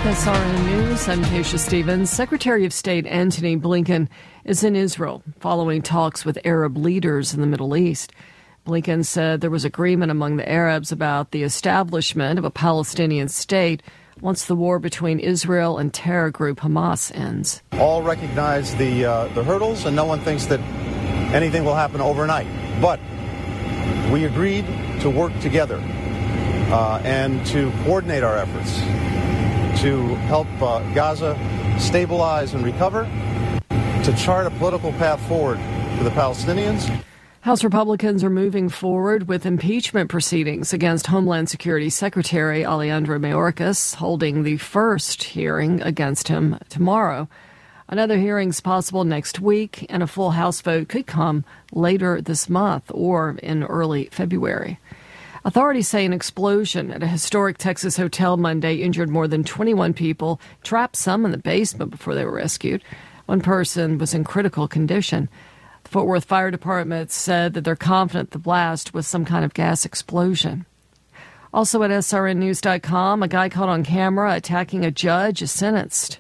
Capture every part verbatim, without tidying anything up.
S R N News, I'm Tasha Stevens. Secretary of State Antony Blinken is in Israel following talks with Arab leaders in the Middle East. Blinken said there was agreement among the Arabs about the establishment of a Palestinian state once the war between Israel and terror group Hamas ends. All recognize the uh, the hurdles, and no one thinks that anything will happen overnight. But we agreed to work together uh, and to coordinate our efforts to help uh, Gaza stabilize and recover, to chart a political path forward for the Palestinians. House Republicans are moving forward with impeachment proceedings against Homeland Security Secretary Alejandro Mayorkas, holding the first hearing against him tomorrow. Another hearing is possible next week, and a full House vote could come later this month or in early February. Authorities say an explosion at a historic Texas hotel Monday injured more than twenty-one people, trapped some in the basement before they were rescued. One person was in critical condition. The Fort Worth Fire Department said that they're confident the blast was some kind of gas explosion. Also at S R N news dot com, a guy caught on camera attacking a judge is sentenced.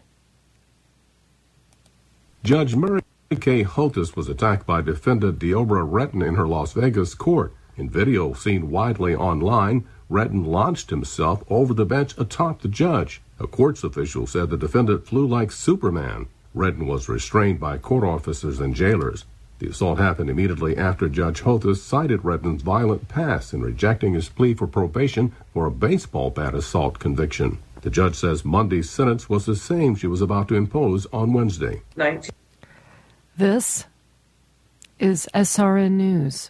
Judge Murray K. Holtis was attacked by defendant Deobra Retton in her Las Vegas court. In video seen widely online, Retton launched himself over the bench atop the judge. A courts official said the defendant flew like Superman. Retton was restrained by court officers and jailers. The assault happened immediately after Judge Holtis cited Retton's violent past in rejecting his plea for probation for a baseball bat assault conviction. The judge says Monday's sentence was the same she was about to impose on Wednesday. This is S R N News.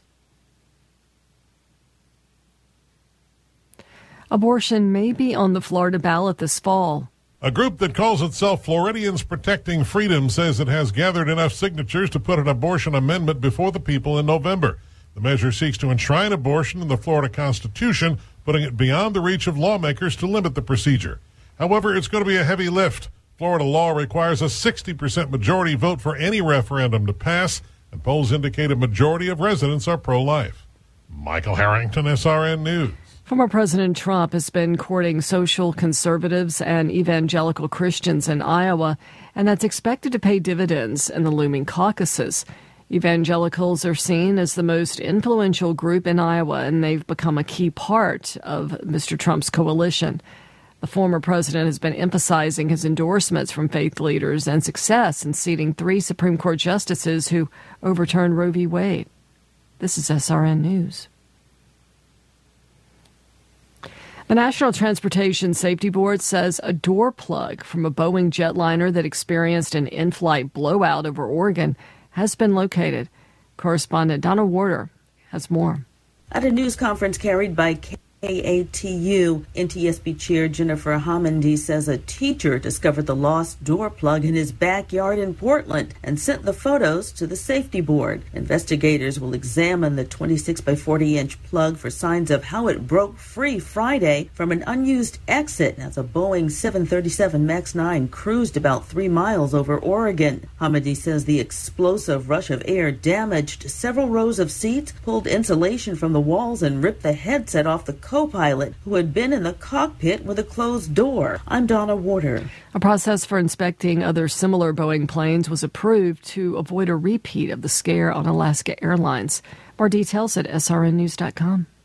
Abortion may be on the Florida ballot this fall. A group that calls itself Floridians Protecting Freedom says it has gathered enough signatures to put an abortion amendment before the people in November. The measure seeks to enshrine abortion in the Florida Constitution, putting it beyond the reach of lawmakers to limit the procedure. However, it's going to be a heavy lift. Florida law requires a sixty percent majority vote for any referendum to pass, and polls indicate a majority of residents are pro-life. Michael Harrington, S R N News. Former President Trump has been courting social conservatives and evangelical Christians in Iowa, and that's expected to pay dividends in the looming caucuses. Evangelicals are seen as the most influential group in Iowa, and they've become a key part of Mister Trump's coalition. The former president has been emphasizing his endorsements from faith leaders and success in seating three Supreme Court justices who overturned Roe v. Wade. This is S R N News. The National Transportation Safety Board says a door plug from a Boeing jetliner that experienced an in-flight blowout over Oregon has been located. Correspondent Donna Warder has more. At a news conference carried by K A T U, N T S B Chair Jennifer Homendy says a teacher discovered the lost door plug in his backyard in Portland and sent the photos to the safety board. Investigators will examine the twenty-six by forty inch plug for signs of how it broke free Friday from an unused exit as a Boeing seven thirty-seven MAX nine cruised about three miles over Oregon. Homendy says the explosive rush of air damaged several rows of seats, pulled insulation from the walls, and ripped the headset off the co-pilot who had been in the cockpit with a closed door. I'm Donna Warder. A process for inspecting other similar Boeing planes was approved to avoid a repeat of the scare on Alaska Airlines. More details at S R N news dot com.